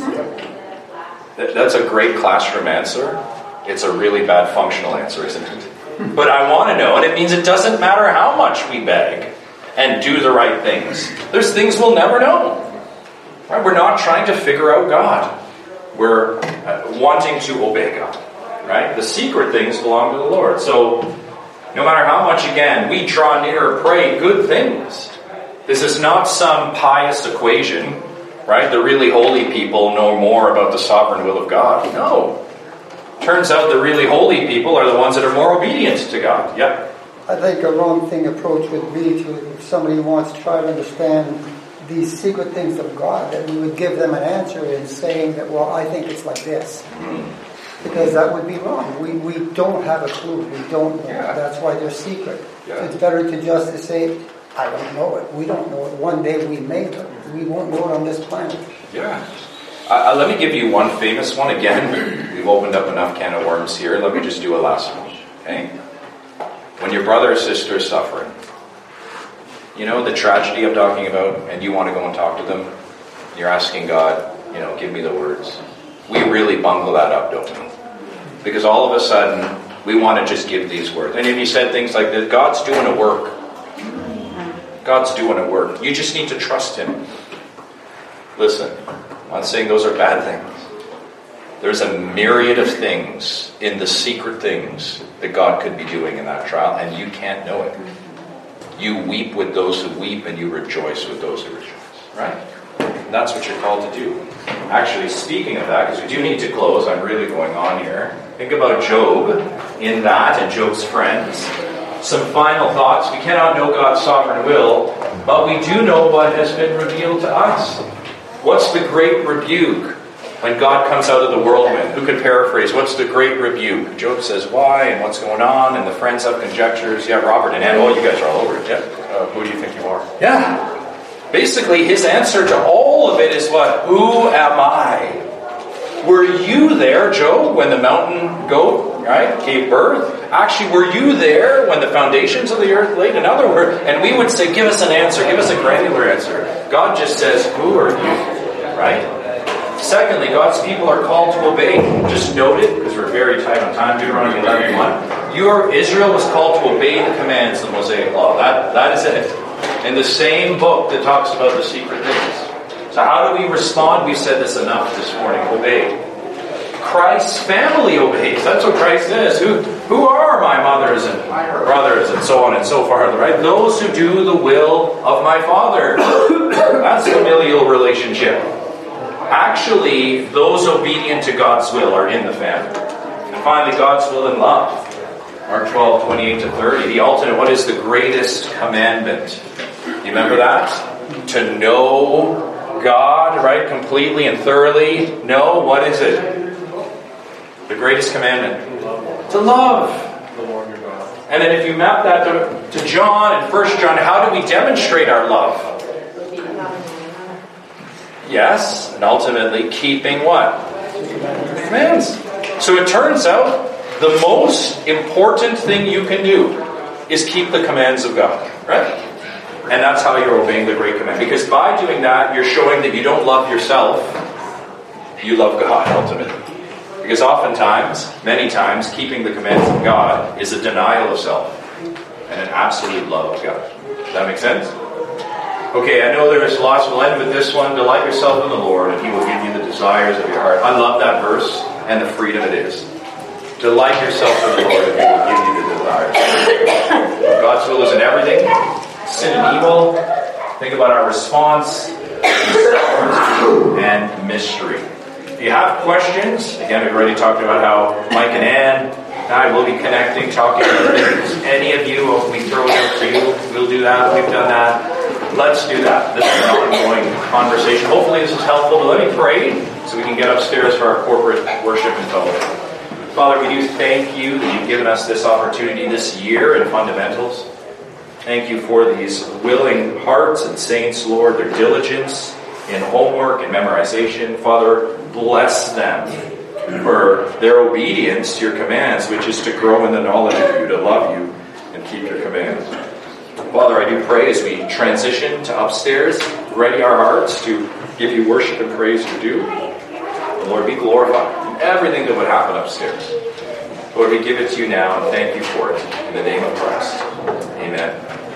That's a great classroom answer. It's a really bad functional answer, isn't it? But I want to know, and it means it doesn't matter how much we beg and do the right things. There's things we'll never know. Right? We're not trying to figure out God. We're wanting to obey God. Right? The secret things belong to the Lord. So no matter how much, again, we draw near or pray good things. This is not some pious equation. Right? The really holy people know more about the sovereign will of God. No. Turns out the really holy people are the ones that are more obedient to God. Yep. I think a wrong approach would be to, if somebody wants to try to understand these secret things of God, that we would give them an answer in saying that, well, I think it's like this. Because that would be wrong. We don't have a clue. We don't know. Yeah. That's why they're secret. Yeah. It's better to just say, I don't know it. We don't know it. One day we may know it. We won't know it on this planet. Yeah. Let me give you one famous one. Again, we've opened up enough can of worms here. Let me just do a last one. Okay? When your brother or sister is suffering, you know the tragedy I'm talking about, and you want to go and talk to them, you're asking God, give me the words. We really bungle that up, don't we? Because all of a sudden, we want to just give these words. And if you said things like this, God's doing a work. God's doing a work. You just need to trust Him. Listen, I'm not saying those are bad things. There's a myriad of things in the secret things that God could be doing in that trial, and you can't know it. You weep with those who weep, and you rejoice with those who rejoice. Right? And that's what you're called to do. Actually, speaking of that, because we do need to close, I'm really going on here. Think about Job in that and Job's friends. Some final thoughts. We cannot know God's sovereign will, but we do know what has been revealed to us. What's the great rebuke when God comes out of the whirlwind? Who could paraphrase? What's the great rebuke? Job says, why and what's going on? And the friends have conjectures. Yeah, Robert and Ann, you guys are all over it. Yeah. Who do you think you are? Yeah. Basically, his answer to all of it is what? Who am I? Were you there, Job, when the mountain goat, right, gave birth? Actually, were you there when the foundations of the earth laid? In other words, and we would say, give us an answer, give us a granular answer. God just says, who are you? Right? Secondly, God's people are called to obey. Just note it, because we're very tight on time. Deuteronomy 11:1. Israel was called to obey the commands of the Mosaic Law. That is it. In the same book that talks about the secret things. So how do we respond? We've said this enough this morning. Obey. Christ's family obeys. That's what Christ says. Who are my mothers and brothers and so on and so forth, right? Those who do the will of my Father. That's familial relationship. Actually, those obedient to God's will are in the family. And finally, God's will and love. Mark 12:28-30. The ultimate, what is the greatest commandment? You remember that? To know God, right, completely and thoroughly. No, what is it? The greatest commandment. To love. And then if you map that to John and 1 John, how do we demonstrate our love? Yes, and ultimately keeping what? Commands. So it turns out the most important thing you can do is keep the commands of God, right? And that's how you're obeying the great command. Because by doing that, you're showing that you don't love yourself, you love God ultimately. Because oftentimes, many times, keeping the commands of God is a denial of self and an absolute love of God. Does that make sense? Okay, I know there is lots. We'll end with this one. Delight yourself in the Lord, and He will give you the desires of your heart. I love that verse and the freedom it is. Delight yourself in the Lord, and He will give you the desires. God's will is in everything. Sin and evil. Think about our response, and mystery. If you have questions, again, we've already talked about how Mike and Ann and I will be connecting, talking about things. Any of you, if we throw it out for you, we'll do that. We've done that. Let's do that. This is an ongoing conversation. Hopefully this is helpful. But let me pray so we can get upstairs for our corporate worship and fellowship. Father, we do thank you that you've given us this opportunity this year in fundamentals. Thank you for these willing hearts and saints, Lord, their diligence in homework and memorization. Father, bless them for their obedience to your commands, which is to grow in the knowledge of you, to love you, and keep your commands. Father, I do pray as we transition to upstairs, ready our hearts to give you worship and praise your due. And Lord, be glorified in everything that would happen upstairs. Lord, we give it to you now and thank you for it. In the name of Christ. Amen.